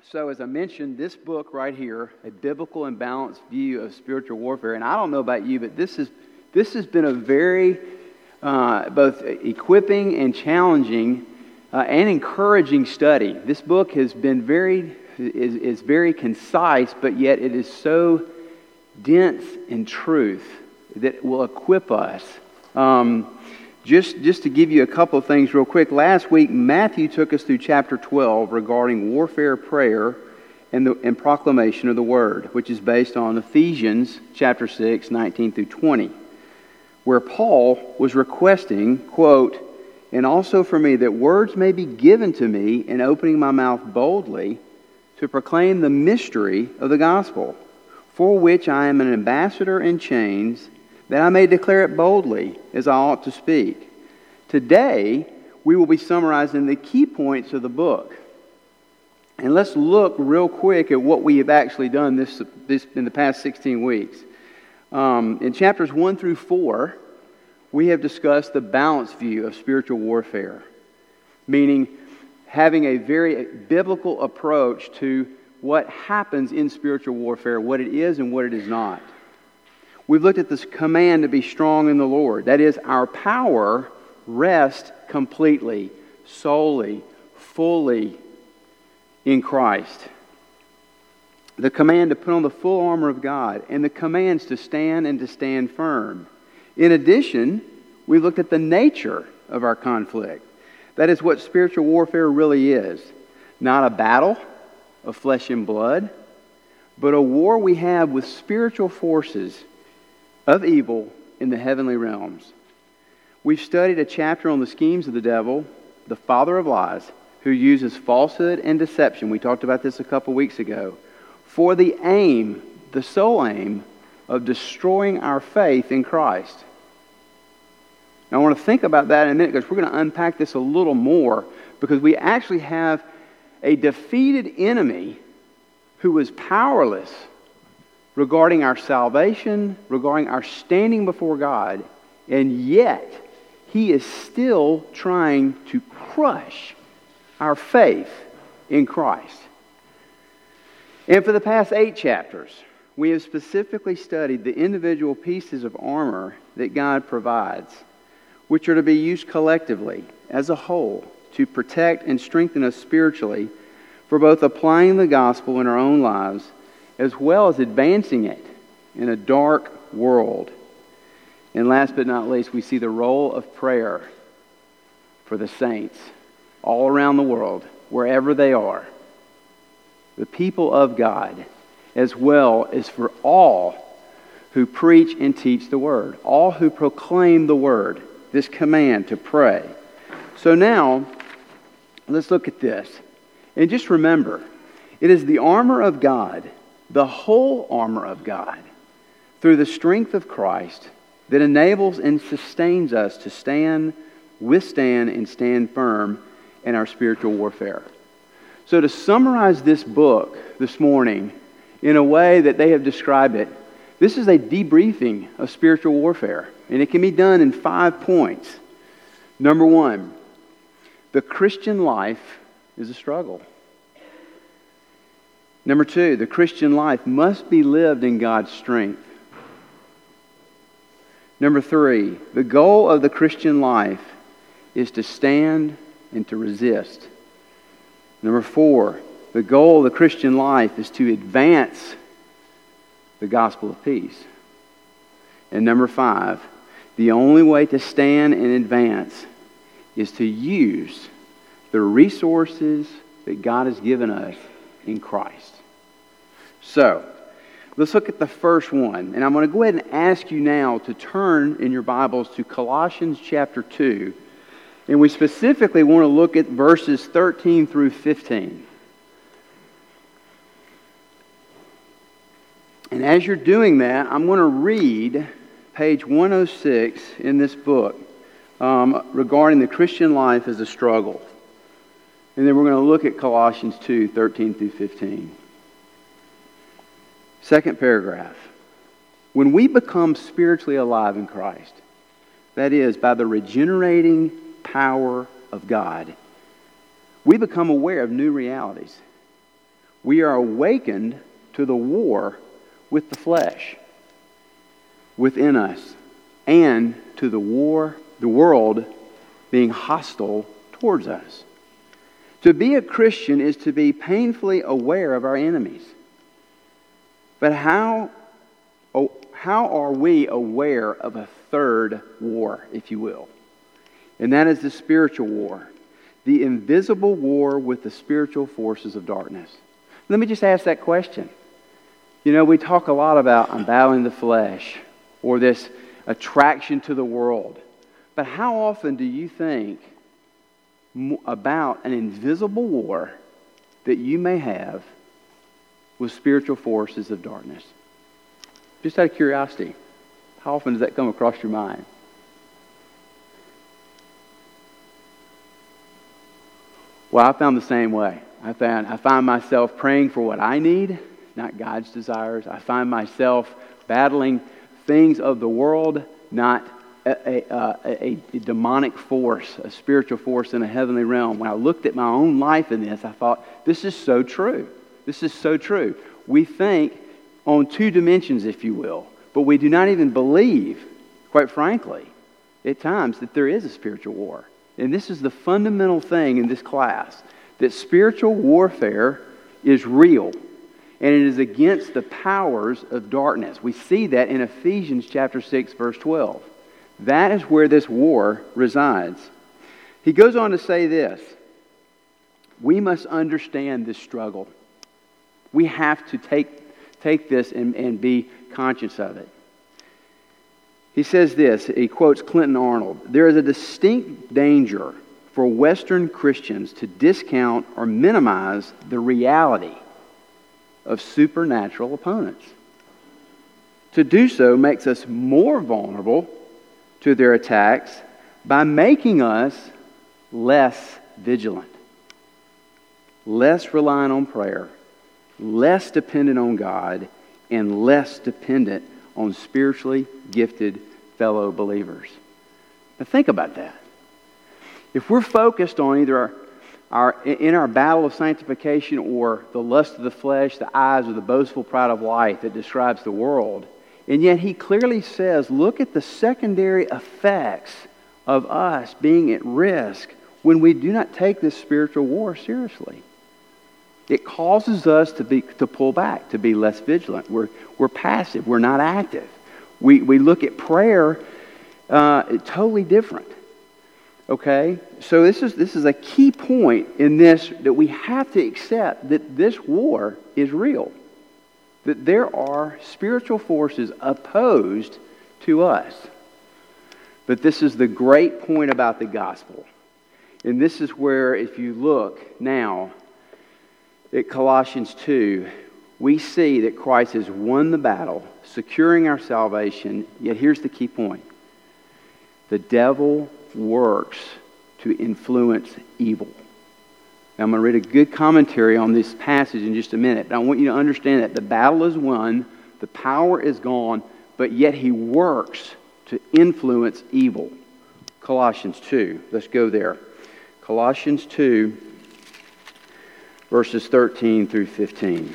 So as I mentioned, this book right here, A Biblical and Balanced View of Spiritual Warfare, and I don't know about you, but this has been a very both equipping and challenging and encouraging study. This book has been is very concise, but yet it is so dense in truth that it will equip us. Just to give you a couple of things real quick. Last week, Matthew took us through chapter 12 regarding warfare prayer and proclamation of the Word, which is based on Ephesians chapter 6, 19 through 20, where Paul was requesting, quote, "And also for me that words may be given to me in opening my mouth boldly to proclaim the mystery of the gospel, for which I am an ambassador in chains, that I may declare it boldly as I ought to speak." Today, we will be summarizing the key points of the book. And let's look real quick at what we have actually done this in the past 16 weeks. In chapters 1 through 4, we have discussed the balanced view of spiritual warfare, meaning having a very biblical approach to what happens in spiritual warfare, what it is and what it is not. We've looked at this command to be strong in the Lord. That is, our power rests completely, solely, fully in Christ. The command to put on the full armor of God, and the commands to stand and to stand firm. In addition, we looked at the nature of our conflict. That is what spiritual warfare really is. Not a battle of flesh and blood, but a war we have with spiritual forces of evil in the heavenly realms. We've studied a chapter on the schemes of the devil, the father of lies, who uses falsehood and deception. We talked about this a couple weeks ago, for the aim, the sole aim, of destroying our faith in Christ. Now I want to think about that in a minute, because we're going to unpack this a little more, because we actually have a defeated enemy who is powerless regarding our salvation, regarding our standing before God, and yet he is still trying to crush our faith in Christ. And for the past 8 chapters, we have specifically studied the individual pieces of armor that God provides, which are to be used collectively, as a whole, to protect and strengthen us spiritually for both applying the gospel in our own lives as well as advancing it in a dark world. And last but not least, we see the role of prayer for the saints all around the world, wherever they are, the people of God, as well as for all who preach and teach the Word, all who proclaim the Word, this command to pray. So now, let's look at this. And just remember, it is the armor of God, the whole armor of God, through the strength of Christ, that enables and sustains us to stand, withstand, and stand firm in our spiritual warfare. So to summarize this book this morning in a way that they have described it, this is a debriefing of spiritual warfare, and it can be done in 5 points. Number 1, the Christian life is a struggle. Number 2, the Christian life must be lived in God's strength. Number 3, the goal of the Christian life is to stand and to resist. Number 4, the goal of the Christian life is to advance the gospel of peace. And number 5, the only way to stand and advance is to use the resources that God has given us in Christ. So, let's look at the first one. And I'm going to go ahead and ask you now to turn in your Bibles to Colossians chapter 2. And we specifically want to look at verses 13 through 15. And as you're doing that, I'm going to read page 106 in this book regarding the Christian life as a struggle. And then we're going to look at Colossians 2, 13 through 15. Second paragraph. When we become spiritually alive in Christ, that is, by the regenerating power of God, we become aware of new realities. We are awakened to the war with the flesh within us and to the world being hostile towards us. To be a Christian is to be painfully aware of our enemies. But how are we aware of a third war, if you will? And that is the spiritual war. The invisible war with the spiritual forces of darkness. Let me just ask that question. You know, we talk a lot about I'm battling the flesh or this attraction to the world. But how often do you think about an invisible war that you may have with spiritual forces of darkness? Just out of curiosity, how often does that come across your mind? Well, I found the same way. I find myself praying for what I need, not God's desires. I find myself battling things of the world, not a demonic force, a spiritual force in a heavenly realm. When I looked at my own life in this, I thought, this is so true. This is so true. We think on two dimensions, if you will, but we do not even believe, quite frankly, at times that there is a spiritual war. And this is the fundamental thing in this class, that spiritual warfare is real, and it is against the powers of darkness. We see that in Ephesians chapter 6, verse 12. That is where this war resides. He goes on to say this: we must understand this struggle. We have to take this and be conscious of it. He says this, he quotes Clinton Arnold: there is a distinct danger for Western Christians to discount or minimize the reality of supernatural opponents. To do so makes us more vulnerable to their attacks by making us less vigilant, less reliant on prayer, less dependent on God, and less dependent on spiritually gifted fellow believers. Now think about that. If we're focused on either in our battle of sanctification or the lust of the flesh, the eyes, or the boastful pride of life that describes the world, and yet he clearly says, look at the secondary effects of us being at risk when we do not take this spiritual war seriously. It causes us to pull back, to be less vigilant. We're passive. We're not active. We look at prayer totally different. Okay? So this is a key point in this, that we have to accept that this war is real. That there are spiritual forces opposed to us. But this is the great point about the gospel. And this is where, if you look now at Colossians 2, we see that Christ has won the battle, securing our salvation. Yet here's the key point: the devil works to influence evil. Now, I'm going to read a good commentary on this passage in just a minute, but I want you to understand that the battle is won, the power is gone, but yet he works to influence evil. Colossians 2. Let's go there. Colossians 2, verses 13 through 15.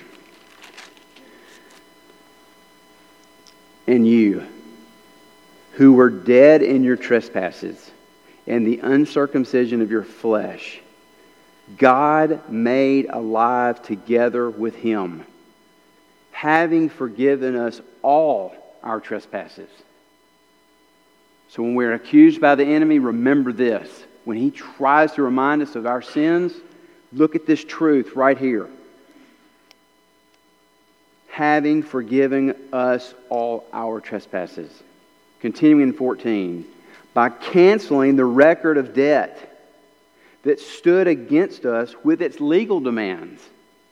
And you, who were dead in your trespasses and the uncircumcision of your flesh, God made alive together with Him, having forgiven us all our trespasses. So when we're accused by the enemy, remember this. When he tries to remind us of our sins, look at this truth right here. Having forgiven us all our trespasses. Continuing in 14. By canceling the record of debt that stood against us with its legal demands.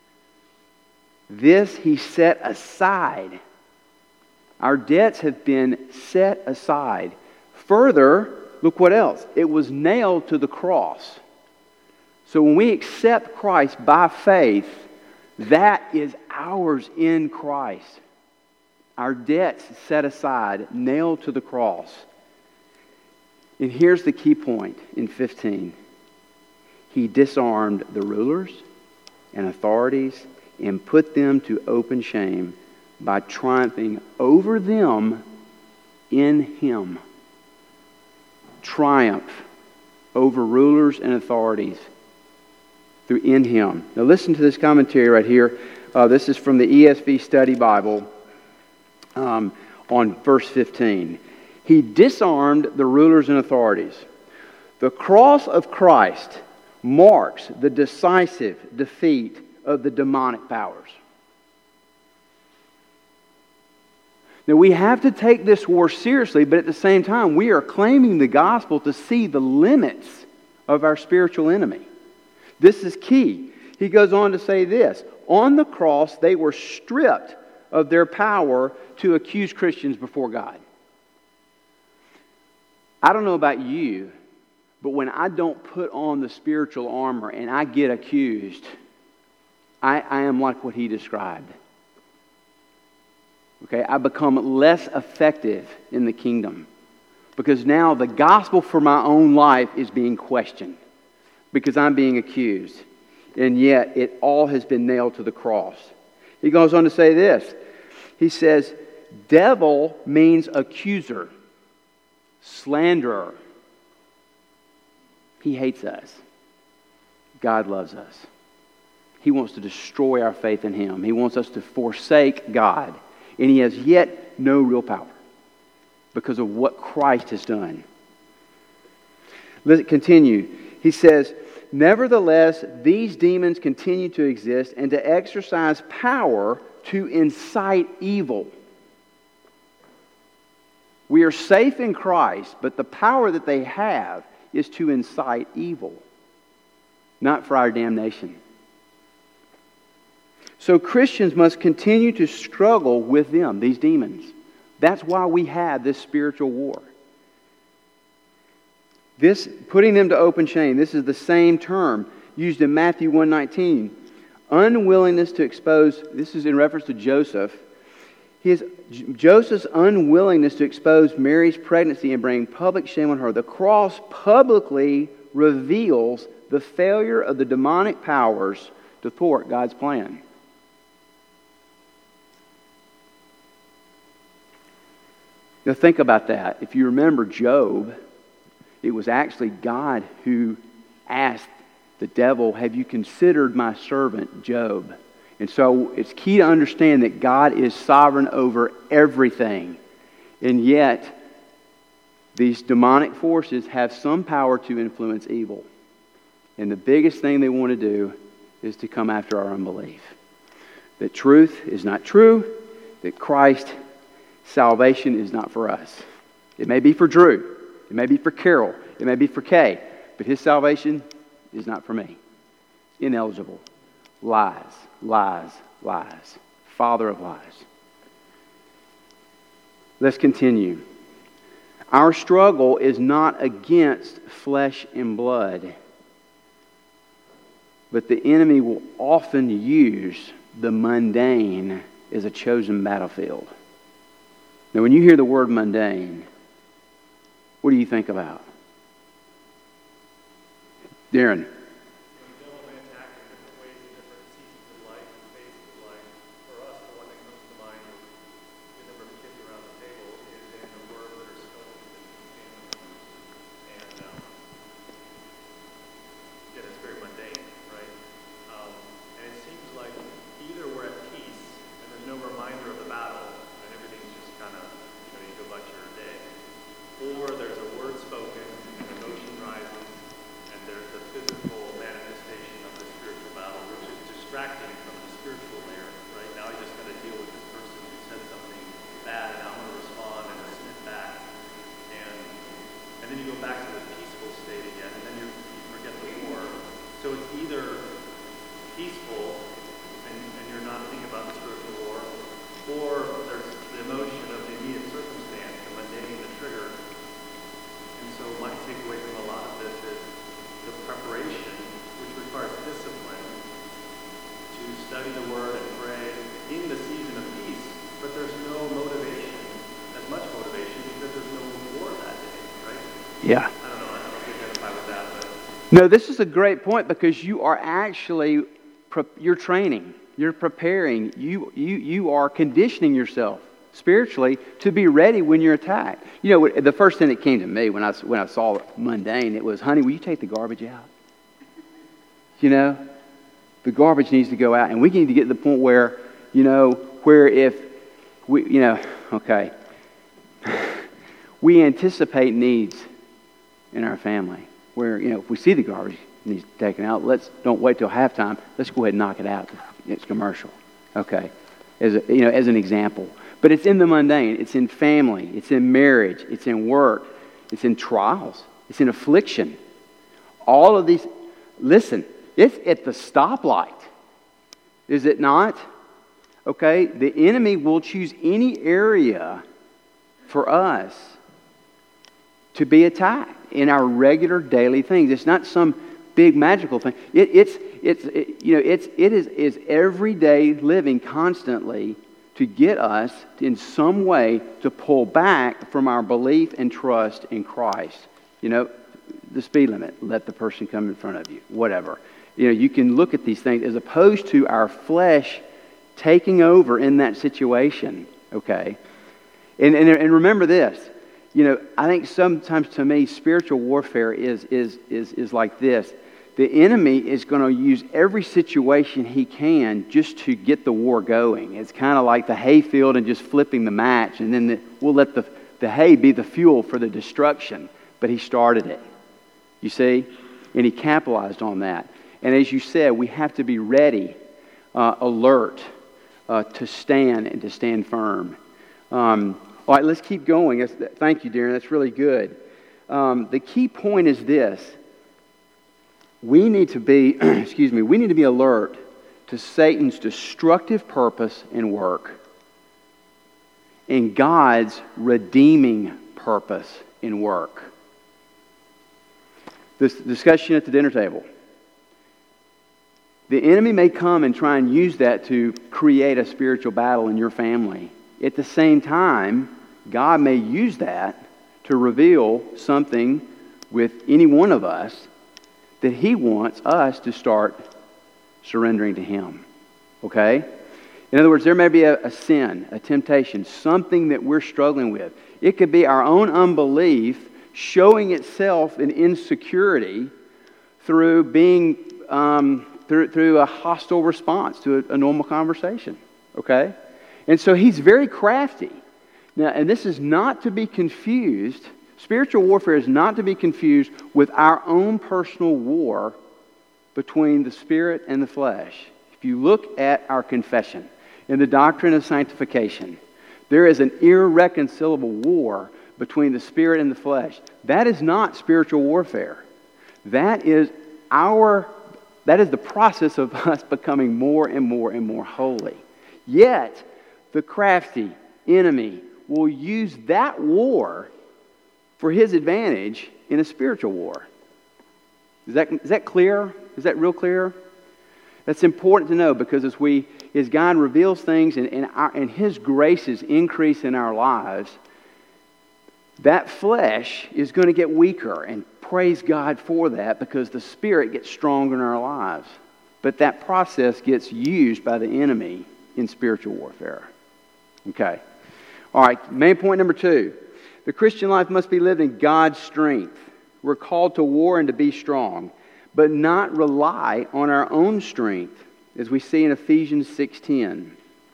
This He set aside. Our debts have been set aside. Further, look what else. It was nailed to the cross. So when we accept Christ by faith, that is ours in Christ. Our debts set aside, nailed to the cross. And here's the key point in 15. He disarmed the rulers and authorities and put them to open shame by triumphing over them in Him. Triumph over rulers and authorities through in Him. Now listen to this commentary right here. This is from the ESV Study Bible on verse 15. He disarmed the rulers and authorities. The cross of Christ marks the decisive defeat of the demonic powers. Now we have to take this war seriously, but at the same time we are claiming the gospel to see the limits of our spiritual enemy. This is key. He goes on to say this: on the cross they were stripped of their power to accuse Christians before God. I don't know about you, but when I don't put on the spiritual armor and I get accused, I am like what he described. Okay, I become less effective in the kingdom because now the gospel for my own life is being questioned because I'm being accused. And yet it all has been nailed to the cross. He goes on to say this. He says, devil means accuser, slanderer. He hates us. God loves us. He wants to destroy our faith in Him. He wants us to forsake God. And He has yet no real power because of what Christ has done. Let's continue. He says, nevertheless, these demons continue to exist and to exercise power to incite evil. We are safe in Christ, but the power that they have is to incite evil, not for our damnation. So Christians must continue to struggle with them, these demons. That's why we have this spiritual war. This, putting them to open shame, this is the same term used in Matthew 1:19. Unwillingness to expose, this is in reference to Joseph. Joseph's unwillingness to expose Mary's pregnancy and bring public shame on her. The cross publicly reveals the failure of the demonic powers to thwart God's plan. Now think about that. If you remember Job, it was actually God who asked the devil, have you considered my servant Job? And so it's key to understand that God is sovereign over everything. And yet, these demonic forces have some power to influence evil. And the biggest thing they want to do is to come after our unbelief. That truth is not true, that Christ's salvation is not for us. It may be for Drew, it may be for Carol, it may be for Kay, but his salvation is not for me. Ineligible. Lies, lies, lies. Father of lies. Let's continue. Our struggle is not against flesh and blood, but the enemy will often use the mundane as a chosen battlefield. Now, when you hear the word mundane, what do you think about? Darren. Yeah. I don't know if you identify with that. But... No, this is a great point because you are actually, you're training. You're preparing. You are conditioning yourself spiritually to be ready when you're attacked. You know, the first thing that came to me when I saw mundane, it was, honey, will you take the garbage out? You know, the garbage needs to go out, and we need to get to the point where, where if we, okay, we anticipate needs in our family. Where, if we see the garbage needs taken out, don't wait till halftime. Let's go ahead and knock it out. It's commercial, okay, as an example. But it's in the mundane. It's in family. It's in marriage. It's in work. It's in trials. It's in affliction. All of these. Listen, it's at the stoplight. Is it not? Okay, the enemy will choose any area for us to be attacked in our regular daily things. It's not some big magical thing. It is everyday living constantly to get us in some way to pull back from our belief and trust in Christ. The speed limit, let the person come in front of you, whatever. You can look at these things as opposed to our flesh taking over in that situation, okay? And remember this, I think sometimes to me spiritual warfare is like this. The enemy is going to use every situation he can just to get the war going. It's kind of like the hayfield and just flipping the match, and then we'll let the hay be the fuel for the destruction. But he started it, you see? And he capitalized on that. And as you said, we have to be ready, alert, to stand and to stand firm. All right, let's keep going. Thank you, Darren. That's really good. The key point is this. We need to be, we need to be alert to Satan's destructive purpose and work and God's redeeming purpose and work. This discussion at the dinner table. The enemy may come and try and use that to create a spiritual battle in your family. At the same time, God may use that to reveal something with any one of us that He wants us to start surrendering to Him. Okay? In other words, there may be a sin, a temptation, something that we're struggling with. It could be our own unbelief showing itself in insecurity through being through a hostile response to a normal conversation. Okay? And so he's very crafty. Now, and this is not to be confused. Spiritual warfare is not to be confused with our own personal war between the spirit and the flesh. If you look at our confession in the doctrine of sanctification, there is an irreconcilable war between the spirit and the flesh. That is not spiritual warfare. That is the process of us becoming more and more and more holy. Yet, the crafty enemy will use that war for his advantage in a spiritual war. Is that clear? Is that real clear? That's important to know because as God reveals things and His graces increase in our lives, that flesh is going to get weaker, and praise God for that because the Spirit gets stronger in our lives. But that process gets used by the enemy in spiritual warfare. Okay. All right, main point number 2. The Christian life must be lived in God's strength. We're called to war and to be strong, but not rely on our own strength, as we see in Ephesians 6:10.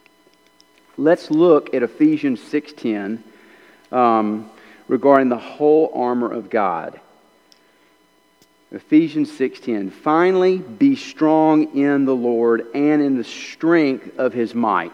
Let's look at Ephesians 6:10 regarding the whole armor of God. Ephesians 6:10. Finally, be strong in the Lord and in the strength of His might.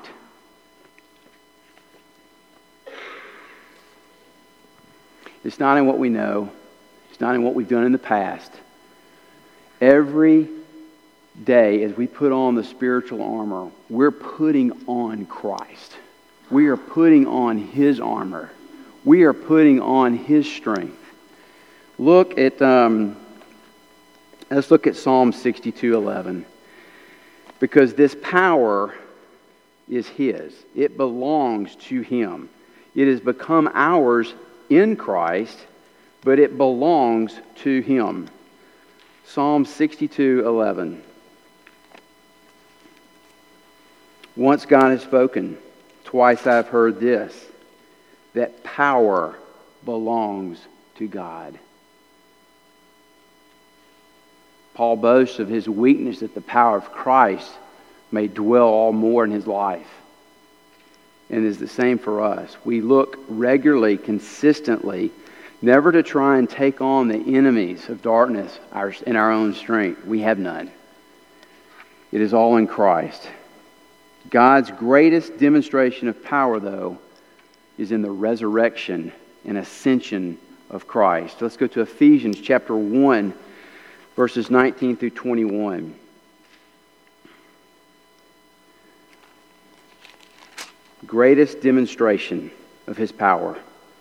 It's not in what we know. It's not in what we've done in the past. Every day as we put on the spiritual armor, we're putting on Christ. We are putting on His armor. We are putting on His strength. Let's look at Psalm 62:11. Because this power is His. It belongs to Him. It has become ours in Christ, but it belongs to Him. Psalm 62:11. Once God has spoken, twice I've heard this, that power belongs to God. Paul boasts of his weakness that the power of Christ may dwell all more in his life. And it is the same for us. We look regularly, consistently, never to try and take on the enemies of darkness in our own strength. We have none. It is all in Christ. God's greatest demonstration of power, though, is in the resurrection and ascension of Christ. Let's go to Ephesians chapter 1, verses 19 through 21. Greatest demonstration of His power.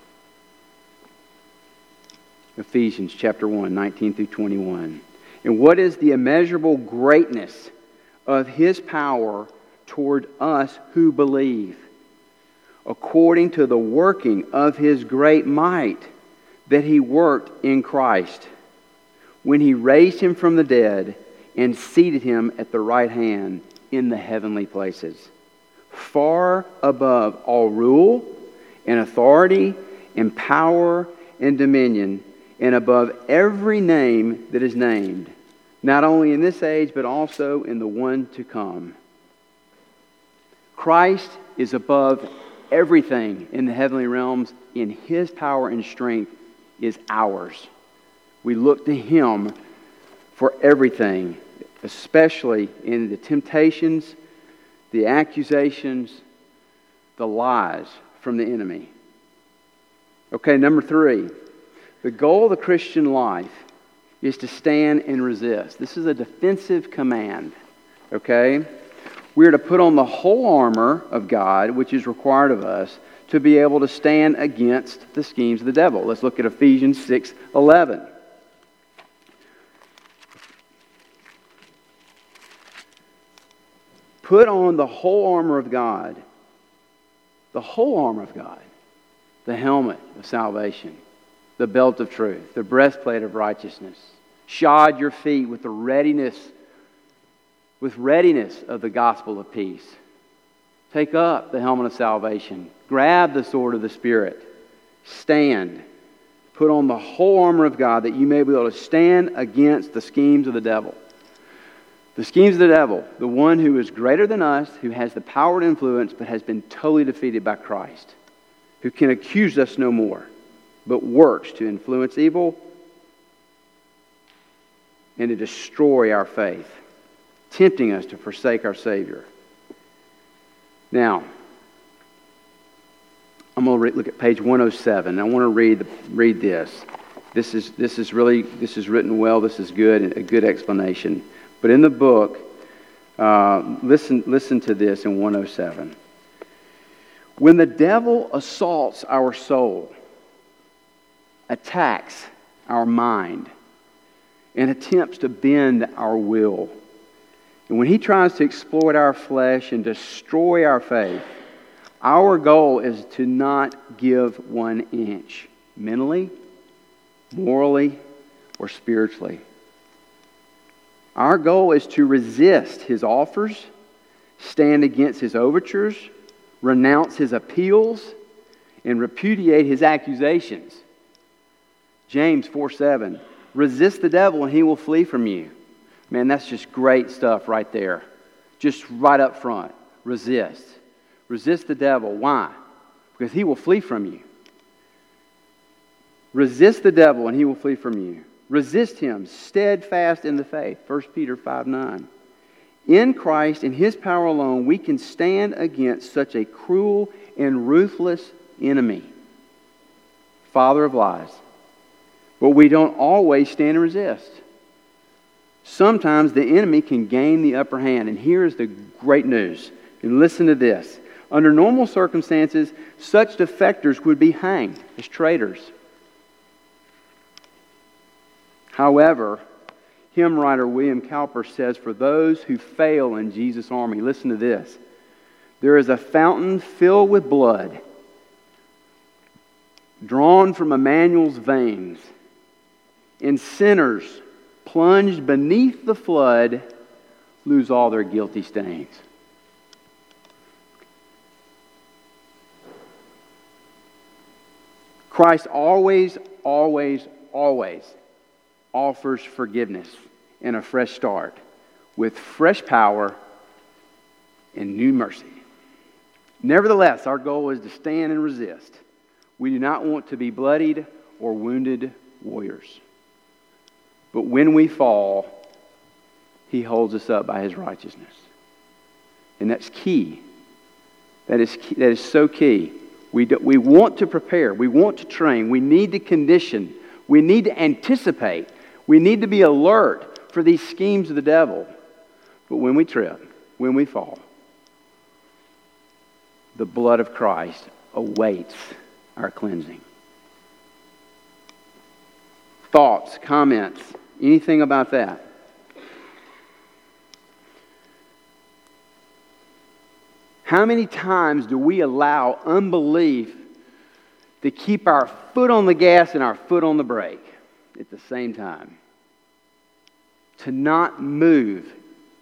Ephesians chapter 1, 19 through 21. And what is the immeasurable greatness of His power toward us who believe, according to the working of His great might that He worked in Christ, when He raised Him from the dead and seated Him at the right hand in the heavenly places, far above all rule and authority and power and dominion, and above every name that is named, not only in this age, but also in the one to come. Christ is above everything in the heavenly realms, and His power and strength is ours. We look to Him for everything, especially in the temptations, the accusations, the lies from the enemy. Okay, number 3. The goal of the Christian life is to stand and resist. This is a defensive command. Okay? We are to put on the whole armor of God, which is required of us, to be able to stand against the schemes of the devil. Let's look at Ephesians 6:11. Put on the whole armor of God. The whole armor of God. The helmet of salvation. The belt of truth. The breastplate of righteousness. Shod your feet with the readiness of the gospel of peace. Take up the helmet of salvation. Grab the sword of the Spirit. Stand. Put on the whole armor of God that you may be able to stand against the schemes of the devil. The schemes of the devil, the one who is greater than us, who has the power to influence, but has been totally defeated by Christ, who can accuse us no more, but works to influence evil and to destroy our faith, tempting us to forsake our Savior. Now, I'm going to look at page 107. I want to read this. This is written well. This is good, and a good explanation. But in the book, listen to this in 107. When the devil assaults our soul, attacks our mind, and attempts to bend our will, and when he tries to exploit our flesh and destroy our faith, our goal is to not give 1 inch, mentally, morally, or spiritually. Our goal is to resist his offers, stand against his overtures, renounce his appeals, and repudiate his accusations. James 4:7, resist the devil and he will flee from you. Man, that's just great stuff right there. Just right up front. Resist. Resist the devil. Why? Because he will flee from you. Resist the devil and he will flee from you. Resist him, steadfast in the faith. 1 Peter 5:9. In Christ, in His power alone, we can stand against such a cruel and ruthless enemy, father of lies. But we don't always stand and resist. Sometimes the enemy can gain the upper hand. And here is the great news. And listen to this. Under normal circumstances, such defectors would be hanged as traitors. However, hymn writer William Cowper says, for those who fail in Jesus' army, listen to this. There is a fountain filled with blood, drawn from Emmanuel's veins, and sinners plunged beneath the flood lose all their guilty stains. Christ always offers forgiveness and a fresh start with fresh power and new mercy. Nevertheless, our goal is to stand and resist. We do not want to be bloodied or wounded warriors. But when we fall, He holds us up by His righteousness. And that's key. That is so key. We want to prepare. We want to train. We need to condition. We need to anticipate. We need to be alert for these schemes of the devil. But when we trip, when we fall, the blood of Christ awaits our cleansing. Thoughts, comments, anything about that? How many times do we allow unbelief to keep our foot on the gas and our foot on the brake at the same time? To not move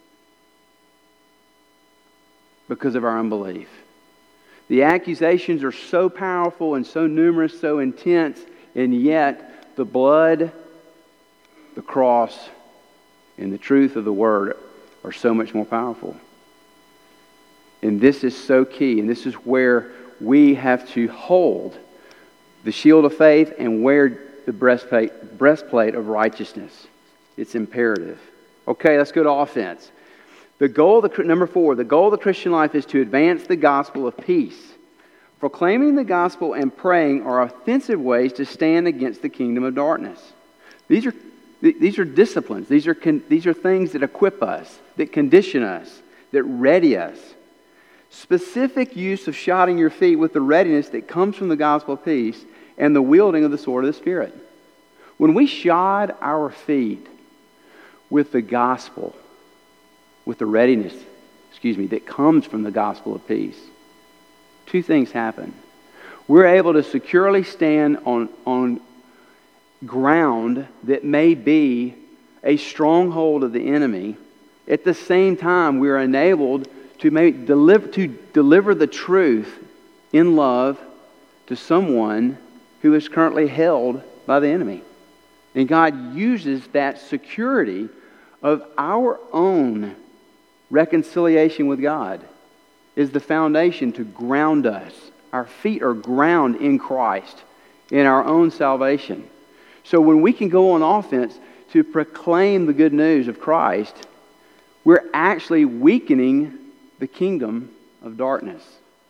because of our unbelief. The accusations are so powerful and so numerous, so intense, and yet the blood, the cross, and the truth of the Word are so much more powerful. And this is so key, and this is where we have to hold the shield of faith and wear the breastplate of righteousness. It's imperative. Okay, let's go to offense. Number 4, the goal of the Christian life is to advance the gospel of peace. Proclaiming the gospel and praying are offensive ways to stand against the kingdom of darkness. These are disciplines. These are things that equip us, that condition us, that ready us. Specific use of shodding your feet with the readiness that comes from the gospel of peace and the wielding of the sword of the Spirit. When we shod our feet with the gospel, with the readiness, that comes from the gospel of peace, two things happen. We're able to securely stand on ground that may be a stronghold of the enemy. At the same time, we are enabled to deliver the truth in love to someone who is currently held by the enemy. And God uses that security of our own reconciliation with God is the foundation to ground us. Our feet are ground in Christ, in our own salvation. So when we can go on offense to proclaim the good news of Christ, we're actually weakening the kingdom of darkness.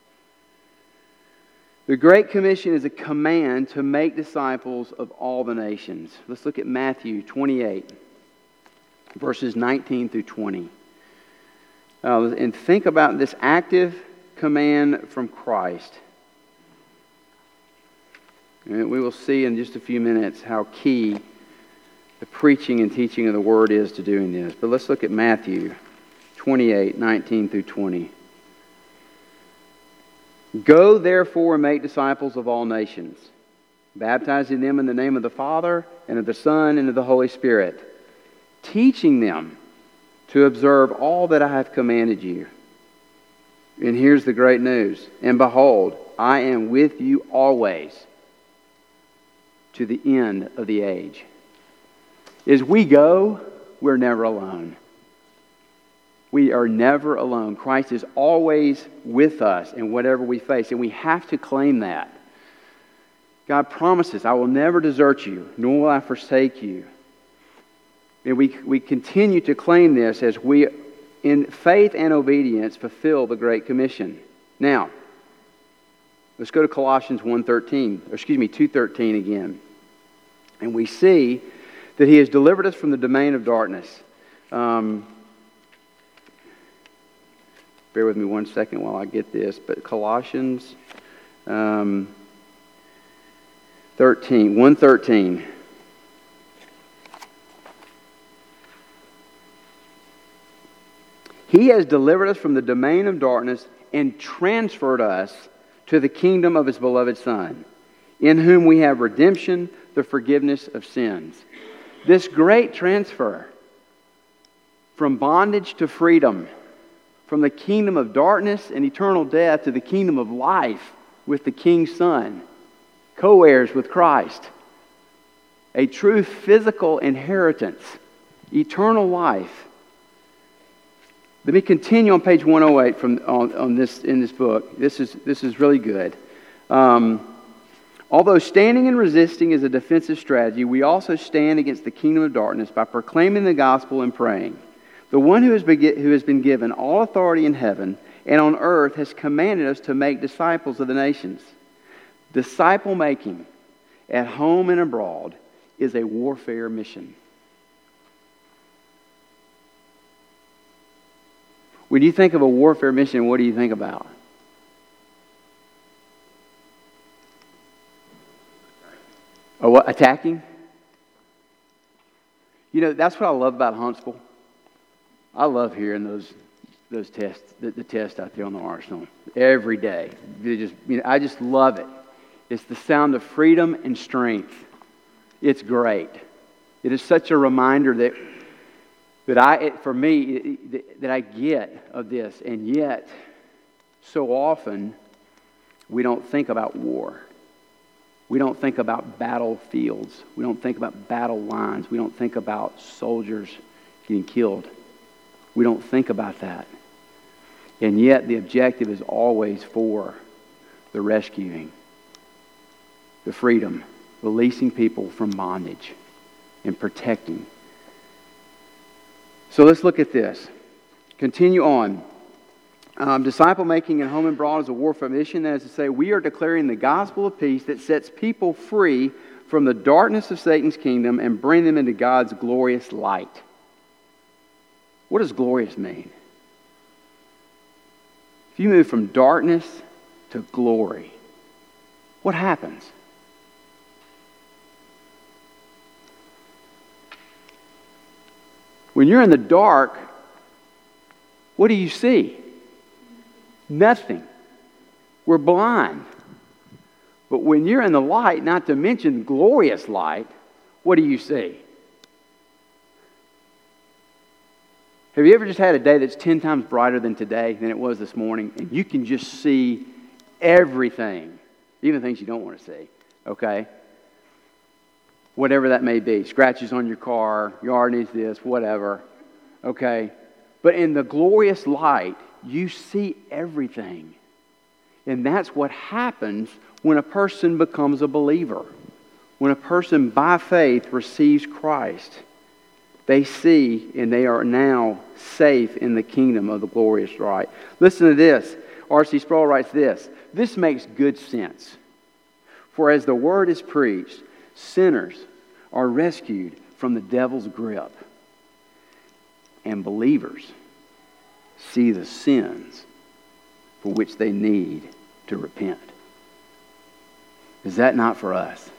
The Great Commission is a command to make disciples of all the nations. Let's look at Matthew 28, verses 19 through 20. And think about this active command from Christ. And we will see in just a few minutes how key the preaching and teaching of the Word is to doing this. But let's look at Matthew 28, 19 through 20. Go therefore and make disciples of all nations, baptizing them in the name of the Father and of the Son and of the Holy Spirit, teaching them to observe all that I have commanded you. And here's the great news. And behold, I am with you always to the end of the age. As we go, we're never alone. We are never alone. Christ is always with us in whatever we face, and we have to claim that. God promises, I will never desert you, nor will I forsake you. And we continue to claim this as we, in faith and obedience, fulfill the Great Commission. Now, let's go to Colossians 2:13 again. And we see that He has delivered us from the domain of darkness. Bear with me one second while I get this. But Colossians 1:13. He has delivered us from the domain of darkness and transferred us to the kingdom of His beloved Son, in whom we have redemption, the forgiveness of sins. This great transfer from bondage to freedom, from the kingdom of darkness and eternal death to the kingdom of life with the King's Son, co-heirs with Christ, a true physical inheritance, eternal life. Let me continue on page 108 in this book. This is really good. Although standing and resisting is a defensive strategy, we also stand against the kingdom of darkness by proclaiming the gospel and praying. The one who has been given all authority in heaven and on earth has commanded us to make disciples of the nations. Disciple making at home and abroad is a warfare mission. When you think of a warfare mission, what do you think about? What, attacking? You know, that's what I love about Huntsville. I love hearing those tests, the tests out there on the arsenal every day. I just love it. It's the sound of freedom and strength. It's great. It is such a reminder that I get of this, and yet so often we don't think about war. We don't think about battlefields. We don't think about battle lines. We don't think about soldiers getting killed. We don't think about that. And yet the objective is always for the rescuing, the freedom, releasing people from bondage, and protecting. So let's look at this. Continue on. Disciple making at home and abroad is a warfare mission. That is to say, we are declaring the gospel of peace that sets people free from the darkness of Satan's kingdom and bring them into God's glorious light. What does glorious mean? If you move from darkness to glory, what happens? When you're in the dark, what do you see? Nothing. We're blind. But when you're in the light, not to mention glorious light, what do you see? Have you ever just had a day that's 10 times brighter than today than it was this morning? And you can just see everything, even things you don't want to see, okay? Whatever that may be. Scratches on your car, yard needs this, whatever, okay? But in the glorious light, you see everything. And that's what happens when a person becomes a believer. When a person by faith receives Christ, they see and they are now safe in the kingdom of the glorious light. Listen to this. R.C. Sproul writes this. This makes good sense. For as the word is preached, sinners are rescued from the devil's grip. And believers see the sins for which they need to repent. Is that not for us?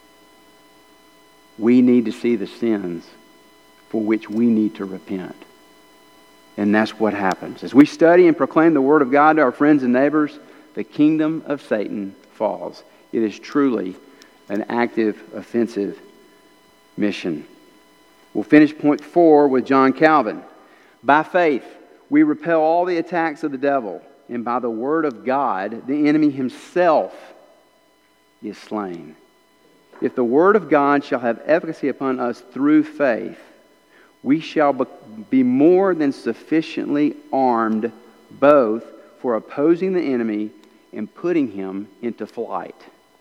We need to see the sins for which we need to repent. And that's what happens. As we study and proclaim the Word of God to our friends and neighbors, the kingdom of Satan falls. It is truly an active, offensive mission. We'll finish point 4 with John Calvin. By faith, we repel all the attacks of the devil, and by the word of God, the enemy himself is slain. If the word of God shall have efficacy upon us through faith, we shall be more than sufficiently armed both for opposing the enemy and putting him into flight.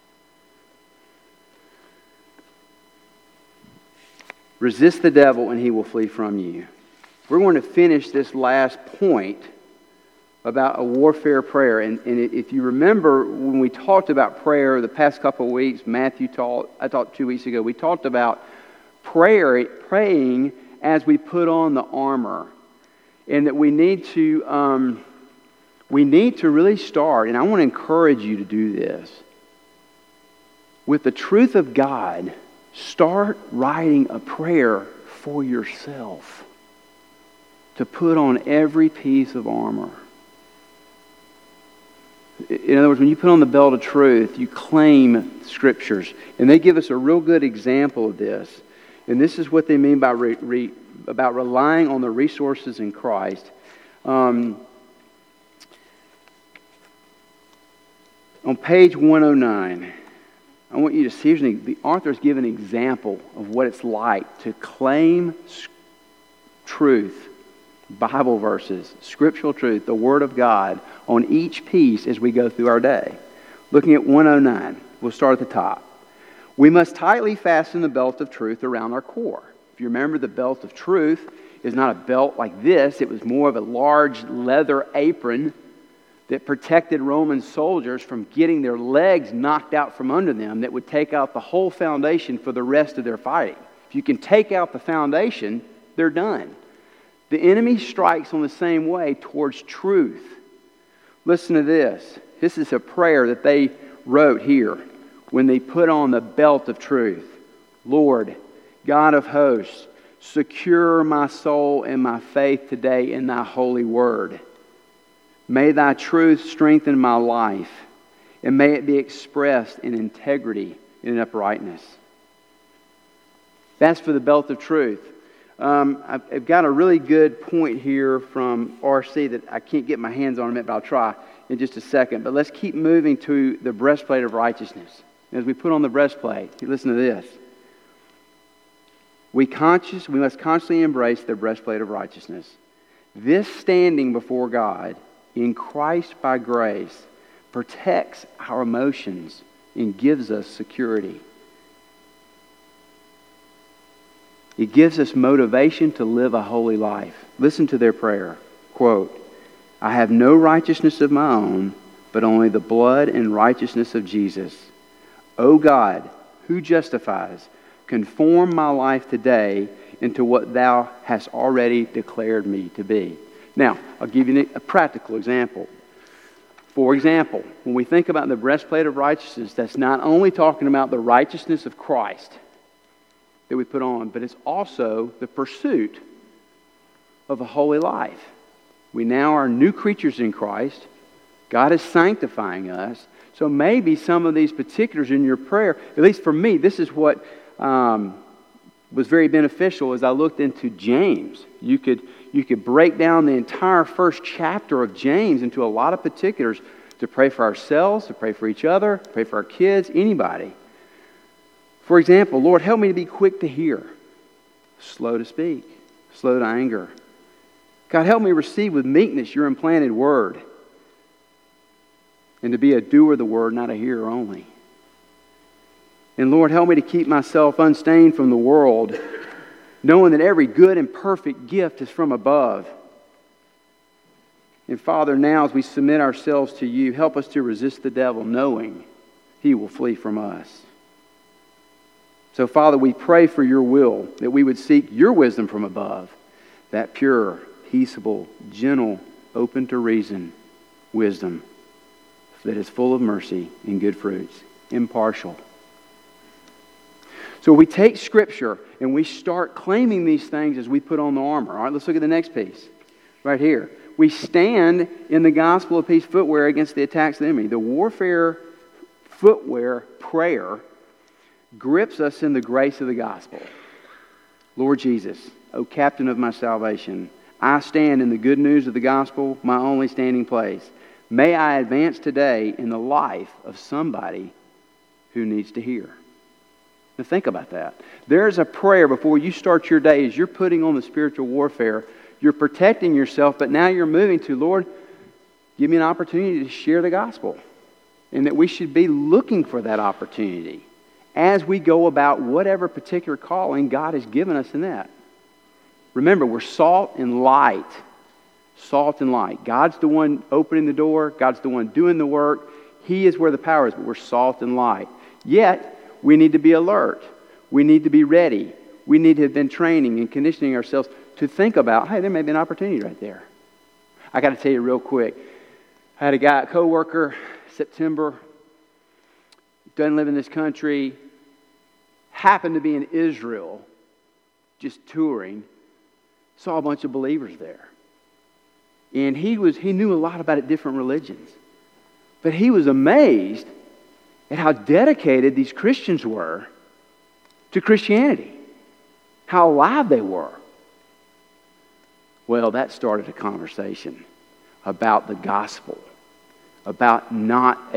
Resist the devil and he will flee from you. We're going to finish this last point about a warfare prayer. And if you remember when we talked about prayer the past couple of weeks, I taught 2 weeks ago, we talked about praying as we put on the armor. And that we need to really start, and I want to encourage you to do this. With the truth of God, start writing a prayer for yourself to put on every piece of armor. In other words, when you put on the belt of truth, you claim Scriptures. And they give us a real good example of this. And this is what they mean by about relying on the resources in Christ. On page 109, I want you to see, the author's given an example of what it's like to claim truth, Bible verses, scriptural truth, the Word of God on each piece as we go through our day. Looking at 109, we'll start at the top. We must tightly fasten the belt of truth around our core. If you remember, the belt of truth is not a belt like this. It was more of a large leather apron that protected Roman soldiers from getting their legs knocked out from under them, that would take out the whole foundation for the rest of their fighting. If you can take out the foundation, they're done. The enemy strikes on the same way towards truth. Listen to this. This is a prayer that they wrote here when they put on the belt of truth. Lord, God of hosts, secure my soul and my faith today in thy holy word. May thy truth strengthen my life, and may it be expressed in integrity and in uprightness. That's for the belt of truth. I've got a really good point here from RC that I can't get my hands on it, but I'll try in just a second. But let's keep moving to the breastplate of righteousness. As we put on the breastplate, listen to this. We must consciously embrace the breastplate of righteousness. This standing before God in Christ by grace protects our emotions and gives us security. It gives us motivation to live a holy life. Listen to their prayer. Quote, I have no righteousness of my own, but only the blood and righteousness of Jesus. O God, who justifies, conform my life today into what thou hast already declared me to be. Now, I'll give you a practical example. For example, when we think about the breastplate of righteousness, that's not only talking about the righteousness of Christ that we put on, but it's also the pursuit of a holy life. We now are new creatures in Christ. God is sanctifying us. So maybe some of these particulars in your prayer, at least for me, this is what was very beneficial as I looked into James. You could break down the entire first chapter of James into a lot of particulars to pray for ourselves, to pray for each other, pray for our kids, anybody. For example, Lord, help me to be quick to hear, slow to speak, slow to anger. God, help me receive with meekness your implanted word, and to be a doer of the word, not a hearer only. And Lord, help me to keep myself unstained from the world, knowing that every good and perfect gift is from above. And Father, now as we submit ourselves to you, help us to resist the devil, knowing he will flee from us. So Father, we pray for your will, that we would seek your wisdom from above, that pure, peaceable, gentle, open to reason wisdom that is full of mercy and good fruits, impartial. So we take Scripture and we start claiming these things as we put on the armor. All right, let's look at the next piece. Right here. We stand in the gospel of peace footwear against the attacks of the enemy. The warfare footwear prayer grips us in the grace of the gospel. Lord Jesus, O captain of my salvation, I stand in the good news of the gospel, my only standing place. May I advance today in the life of somebody who needs to hear. Now think about that. There's a prayer before you start your day as you're putting on the spiritual warfare. You're protecting yourself, but now you're moving to, Lord, give me an opportunity to share the gospel. And that we should be looking for that opportunity as we go about whatever particular calling God has given us in that. Remember, we're salt and light. Salt and light. God's the one opening the door. God's the one doing the work. He is where the power is, but we're salt and light. Yet, we need to be alert. We need to be ready. We need to have been training and conditioning ourselves to think about, hey, there may be an opportunity right there. I got to tell you real quick. I had a co-worker, September, doesn't live in this country, happened to be in Israel, just touring, saw a bunch of believers there. And he knew a lot about different religions. But he was amazed at how dedicated these Christians were to Christianity. How alive they were. Well, that started a conversation about the gospel. About not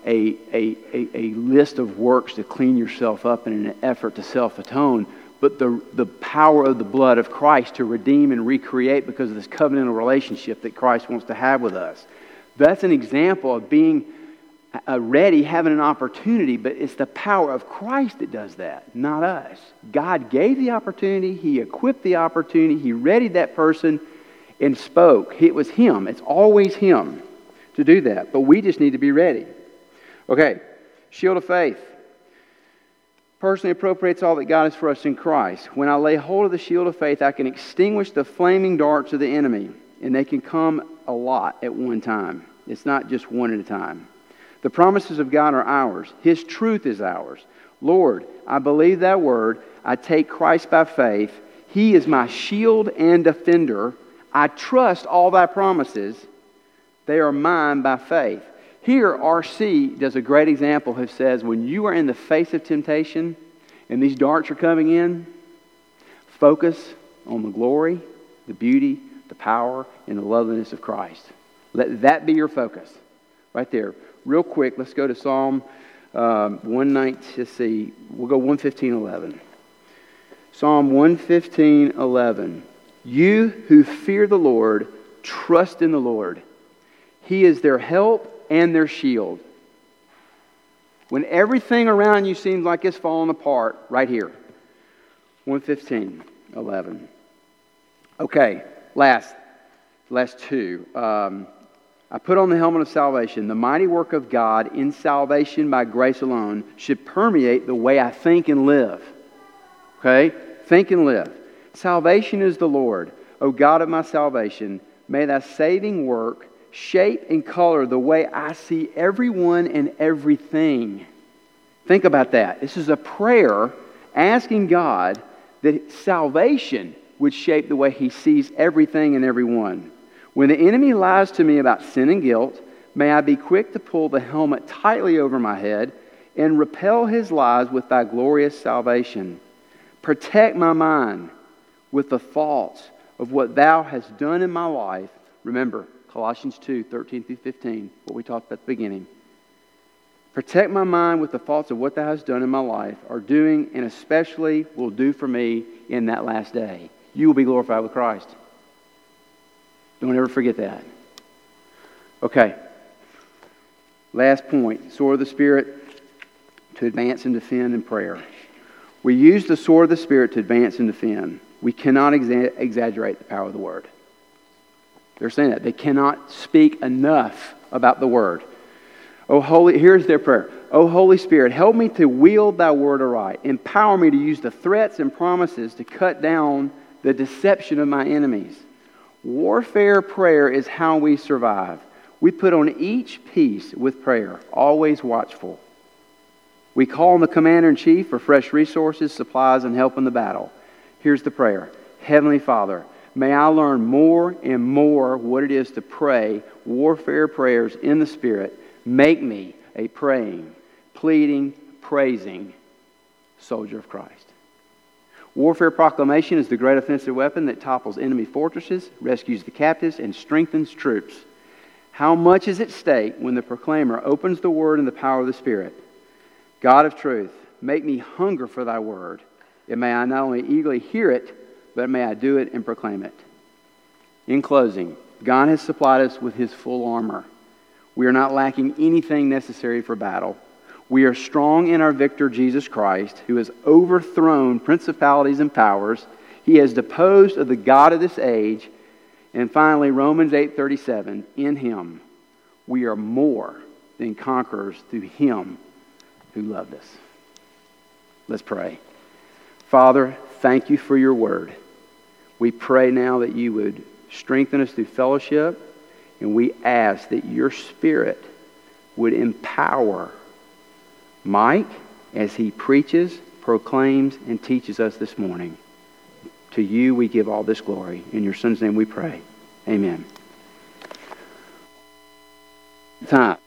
a list of works to clean yourself up in an effort to self-atone, but the power of the blood of Christ to redeem and recreate because of this covenantal relationship that Christ wants to have with us. That's an example of being ready, having an opportunity, but it's the power of Christ that does that, not us. God gave the opportunity, He equipped the opportunity, He readied that person and spoke. It was Him. It's always Him to do that, but we just need to be ready. Okay, shield of faith. Personally appropriates all that God is for us in Christ. When I lay hold of the shield of faith, I can extinguish the flaming darts of the enemy, and they can come a lot at one time. It's not just one at a time. The promises of God are ours. His truth is ours. Lord, I believe that word. I take Christ by faith. He is my shield and defender. I trust all thy promises. They are mine by faith. Here, R.C. does a great example who says, when you are in the face of temptation and these darts are coming in, focus on the glory, the beauty, the power, and the loveliness of Christ. Let that be your focus. Right there. Real quick, let's go to Psalm 119. Let's see. We'll go 115:11. Psalm 115:11. You who fear the Lord, trust in the Lord. He is their help and their shield. When everything around you seems like it's falling apart, right here. 115:11. Okay, last two. I put on the helmet of salvation. The mighty work of God in salvation by grace alone should permeate the way I think and live. Okay? Think and live. Salvation is the Lord. O God of my salvation, may thy saving work shape and color the way I see everyone and everything. Think about that. This is a prayer asking God that salvation would shape the way He sees everything and everyone. When the enemy lies to me about sin and guilt, may I be quick to pull the helmet tightly over my head and repel his lies with thy glorious salvation. Protect my mind with the thoughts of what thou hast done in my life. Remember, Colossians 2:13-15, what we talked about at the beginning. Protect my mind with the thoughts of what thou hast done in my life, are doing, and especially will do for me in that last day. You will be glorified with Christ. Don't ever forget that. Okay. Last point. Sword of the Spirit to advance and defend in prayer. We use the sword of the Spirit to advance and defend. We cannot exaggerate the power of the Word. They're saying that. They cannot speak enough about the Word. Here's their prayer. O Holy Spirit, help me to wield thy word aright. Empower me to use the threats and promises to cut down the deception of my enemies. Warfare prayer is how we survive. We put on each piece with prayer, always watchful. We call on the Commander-in-Chief for fresh resources, supplies, and help in the battle. Here's the prayer. Heavenly Father, may I learn more and more what it is to pray warfare prayers in the Spirit. Make me a praying, pleading, praising soldier of Christ. Warfare proclamation is the great offensive weapon that topples enemy fortresses, rescues the captives, and strengthens troops. How much is at stake when the proclaimer opens the Word in the power of the Spirit? God of truth, make me hunger for thy Word. And may I not only eagerly hear it, but may I do it and proclaim it. In closing, God has supplied us with His full armor. We are not lacking anything necessary for battle. We are strong in our victor, Jesus Christ, who has overthrown principalities and powers. He has deposed of the God of this age. And finally, Romans 8:37, in Him we are more than conquerors through Him who loved us. Let's pray. Father, thank you for your word. We pray now that you would strengthen us through fellowship, and we ask that your Spirit would empower Mike as he preaches, proclaims, and teaches us this morning. To you we give all this glory. In your Son's name we pray. Amen. Time.